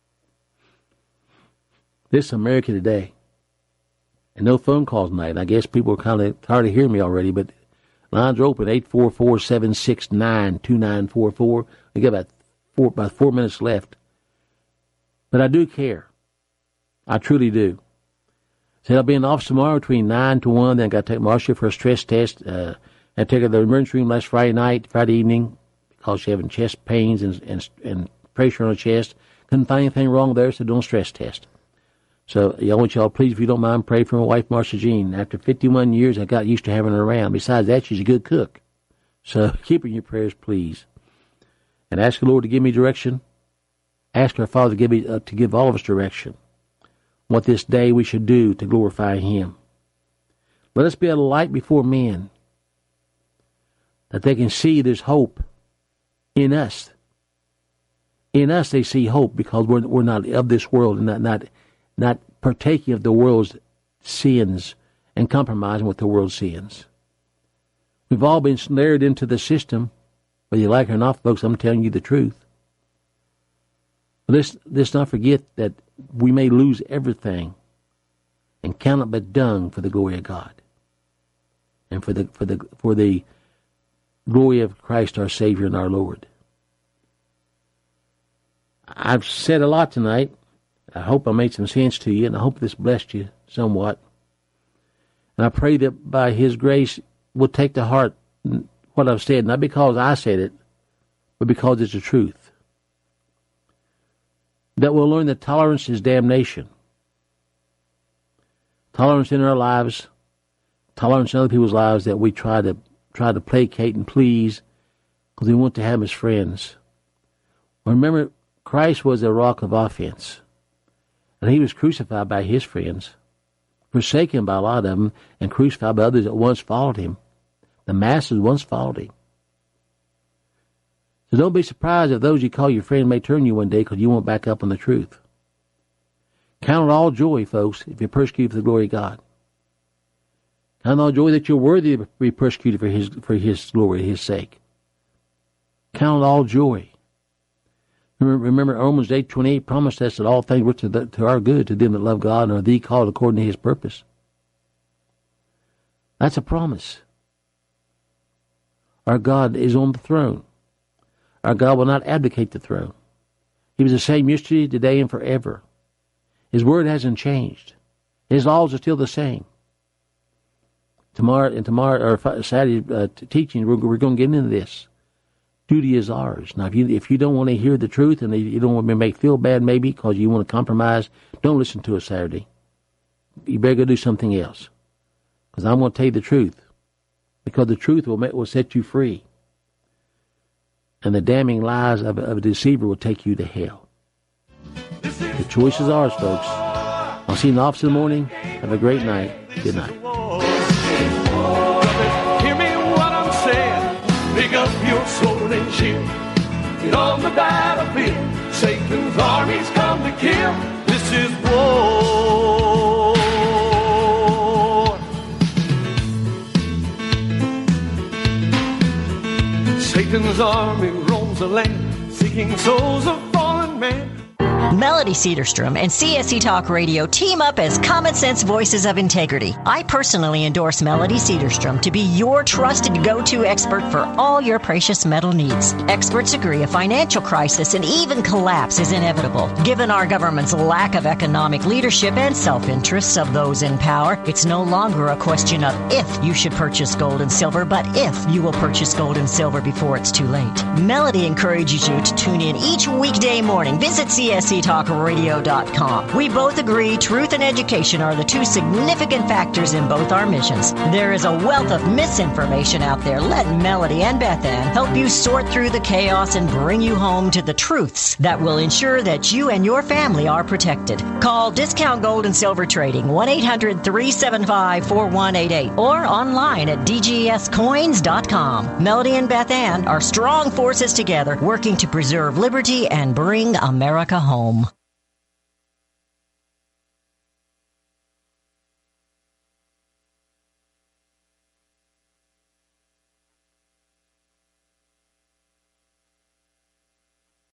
This is America today. And no phone calls tonight. I guess people are kind of tired of hearing me already, but lines are open, eight four four, seven six nine, two nine four four. We got about four, about four minutes left. But I do care. I truly do. So I'll be in the office tomorrow between nine to one. Then I got to take Marcia for a stress test. Uh, I took her to the emergency room last Friday night, Friday evening, because she's having chest pains and, and, and pressure on her chest. Couldn't find anything wrong there, so doing a stress test. So I want y'all, please, if you don't mind, pray for my wife, Marcia Jean. After fifty-one years, I got used to having her around. Besides that, she's a good cook. So keep her in your prayers, please. And ask the Lord to give me direction. Ask our Father to give, me, uh, to give all of us direction. What this day we should do to glorify Him. Let us be a light before men, that they can see there's hope in us. In us they see hope because we're, we're not of this world and not, not, not partaking of the world's sins and compromising with the world's sins. We've all been snared into the system, whether you like it or not, folks. I'm telling you the truth. But let's, let's not forget that we may lose everything and count it but dung for the glory of God and for the for the for the glory of Christ, our Savior and our Lord. I've said a lot tonight. I hope I made some sense to you, and I hope this blessed you somewhat. And I pray that by His grace we'll take to heart what I've said, not because I said it, but because it's the truth. That we'll learn that tolerance is damnation. Tolerance in our lives, tolerance in other people's lives that we try to try to placate and please because we want to have them as friends. Remember, Christ was a rock of offense, and He was crucified by His friends, forsaken by a lot of them, and crucified by others that once followed Him. The masses once followed Him. So don't be surprised if those you call your friend may turn you one day because you won't back up on the truth. Count it all joy, folks, if you're persecuted for the glory of God. Count it all joy that you're worthy to be persecuted for His for His glory, His sake. Count it all joy. Remember, remember Romans eight twenty-eight promised us that all things work to, the, to our good, to them that love God and are thee called according to His purpose. That's a promise. Our God is on the throne. Our God will not abdicate the throne. He was the same yesterday, today, and forever. His word hasn't changed. His laws are still the same. Tomorrow and tomorrow or Saturday uh, teaching, we're, we're going to get into this. Duty is ours. Now, if you if you don't want to hear the truth and you don't want to make feel bad, maybe because you want to compromise, don't listen to us Saturday. You better go do something else, because I'm going to tell you the truth. Because the truth will make, will set you free. And the damning lies of, of a deceiver will take you to hell. The choice is ours, folks. I'll see you in the office in the morning. Have a great night. Good night. Hear me what I'm saying. Pick up your sword and shield. Get on the battlefield. Satan's armies come to kill. This is war. Satan's army roams the land, seeking souls of fallen men. Melody Cedarstrom and C S C Talk Radio team up as common sense voices of integrity. I personally endorse Melody Cedarstrom to be your trusted go-to expert for all your precious metal needs. Experts agree a financial crisis and even collapse is inevitable. Given our government's lack of economic leadership and self-interests of those in power, it's no longer a question of if you should purchase gold and silver, but if you will purchase gold and silver before it's too late. Melody encourages you to tune in each weekday morning. Visit C S C Talk Radio dot com. We both agree truth and education are the two significant factors in both our missions. There is a wealth of misinformation out there. Let Melody and Beth Ann help you sort through the chaos and bring you home to the truths that will ensure that you and your family are protected. Call Discount Gold and Silver Trading one eight hundred three seven five four one eight eight or online at D G S coins dot com. Melody and Beth Ann are strong forces together working to preserve liberty and bring America home.